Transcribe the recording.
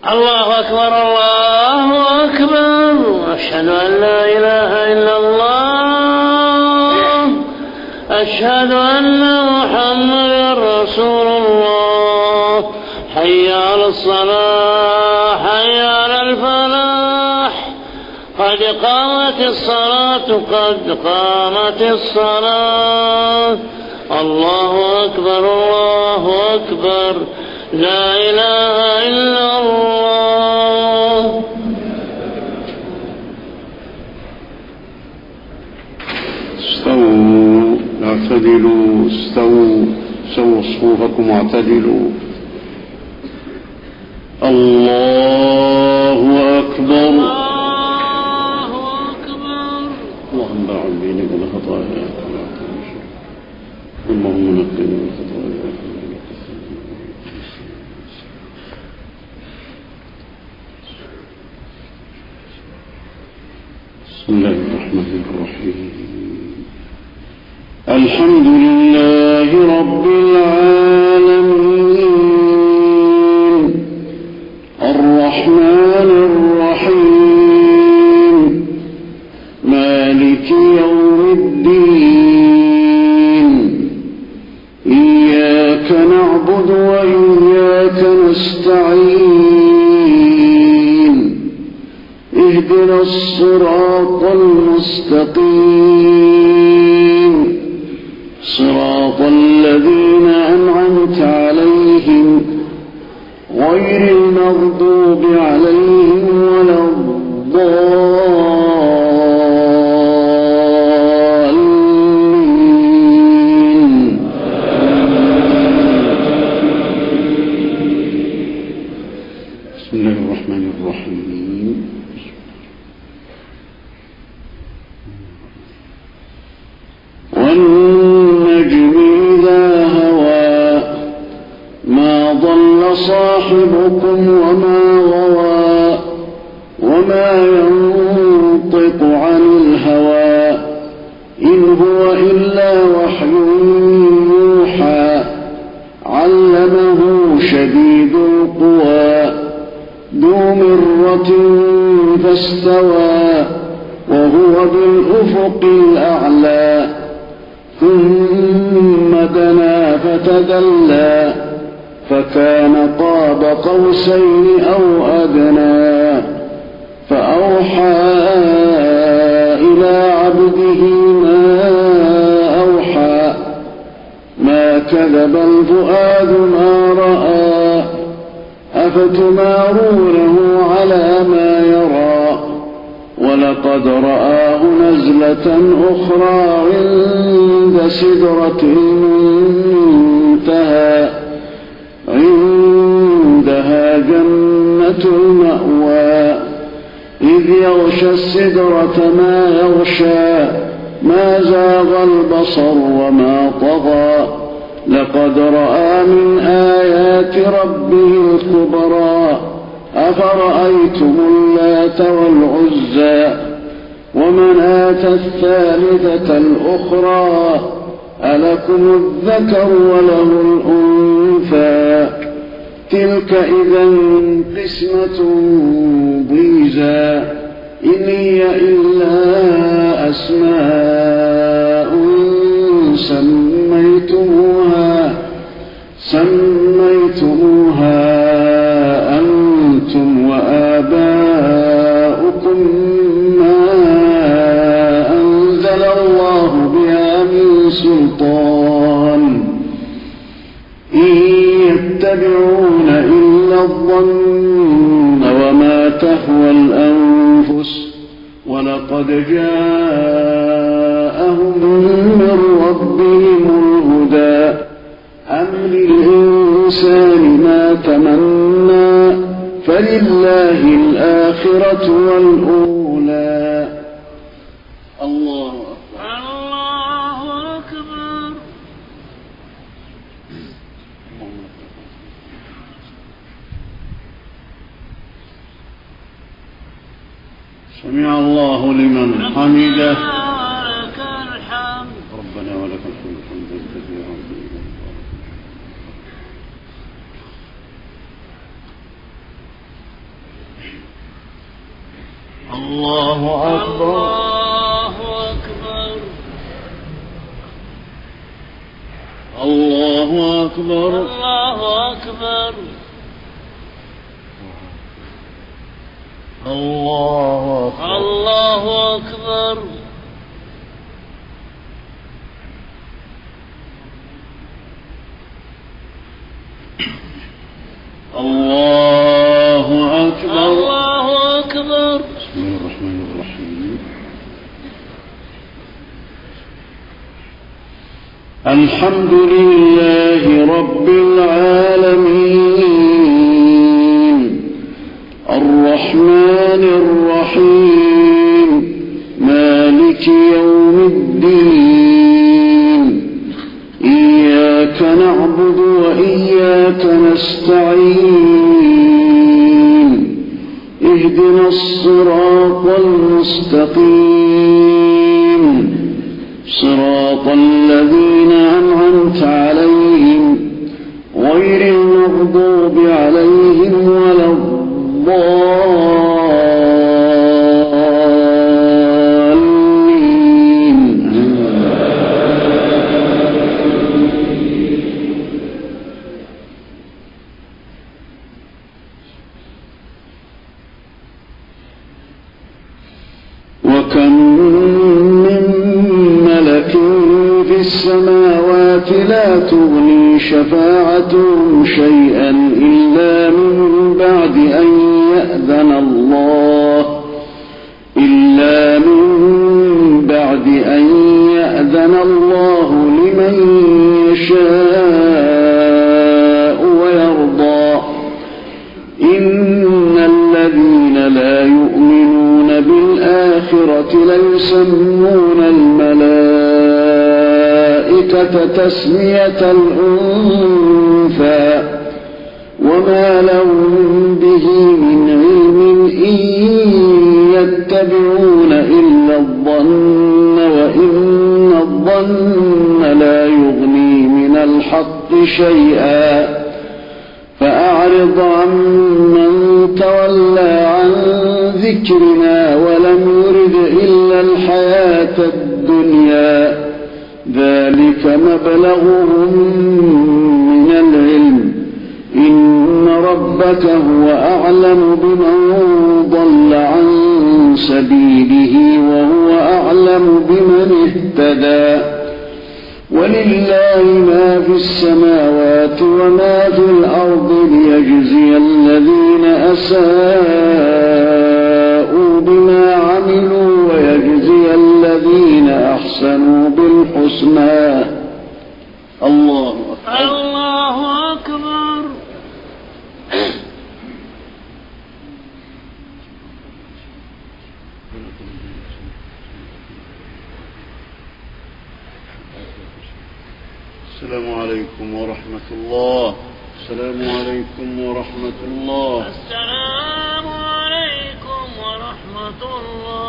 الله أكبر الله أكبر، أشهد أن لا إله إلا الله، أشهد أن محمدا رسول الله. حي على الصلاة حي على الفلاح، قد قامت الصلاة قد قامت الصلاة. الله أكبر الله أكبر، لا إله إلا الله. استووا اعتدلوا، استووا سووا صفوفكم واعتدلوا. الله أكبر الله أكبر. اللهم باعد بيني وبين خطاياي، اللهم نقني من خطاياي. بسم الله الرحمن الرحيم. الحمد لله رب العالمين، الرحمن الرحيم، مالك يوم الدين. إياك نعبد وإياك نستعين، اهدنا الصراط المستقيم، صراط الذين أنعمت عليهم غير المغضوب عليهم ولا الضالين. بسم الله الرحمن الرحيم. والنجم إذا هوى ما ضل صاحبكم وما غوى، وما ينطق عن الهوى، إن هو إلا وحي يوحى. علمه شديد القوى، ذو مرة فاستوى، وهو بالأفق الأعلى. ثم دنا فتدلى، فكان قاب قوسين أو أدنى. فأوحى إلى عبده ما أوحى، ما كذب الفؤاد ما رأى. أفتمارونه على ما يرى، ولقد رآه نزلة أخرى عند سدرة المنتهى، عندها جنة المأوى. إذ يغشى السدرة ما يغشى، ما زاغ البصر وما طغى. لقد رأى من آيات ربه الكبرى. أفرأيتم اللات والعزى ومناة الثالثة الأخرى، ألكم الذكر وله الأنثى؟ تلك إذا قسمة ضيزى. إن هي إلا أسماء سميتموها أنتم وآباؤكم ما أنزل الله بها من سلطان، إن يتبعون إلا الظن وما تهوى الأنفس، ولقد جاءهم من ربهم الهدى. أم للإنسان ما تمنى، فلله الآخرة والأولى. الله أكبر الله أكبر. سمع الله لمن حمده. لك الحمد. ربنا ولك الحمد حمدا كثيرا. الله أكبر الله الله أكبر أكبر الله أكبر الله أكبر الله أكبر الله أكبر. بسم الله الرحمن الرحيم. الحمد لله رب العالمين الرحمن الرحيم مالك يوم الدين إياك نعبد وإياك نستعين اهدنا الصراط المستقيم صراط الذين أنعمت عليهم غير المغضوب عليهم ولا الضالين. وكم من ملك في السماوات لا تغني شفاعتهم شيئا إلا من بعد أن يأذن الله لمن يشاء ويرضى. إن الذين لا يؤمنون بالآخرة ليسمون الملائكة تسمية الأنثى وما لهم به من علم إن يتبعون إلا الظن وإن الظن لا يغني من الحق شيئا. فأعرض عمن تولى عن ذكرنا ولم يرد إلا الحياة الدنيا ذلك مبلغهم من العلم إن ربك هو أعلم بمن ضل عن سبيله وهو أعلم بمن اهتدى. ولله ما في السماوات وما في الأرض ليجزي الذين أساءوا بما عملوا ويجزي الذين أحسنوا بالحسنى. الله أكبر. الله أكبر. السلام عليكم ورحمة الله. السلام عليكم ورحمة الله. السلام عليكم ورحمة الله.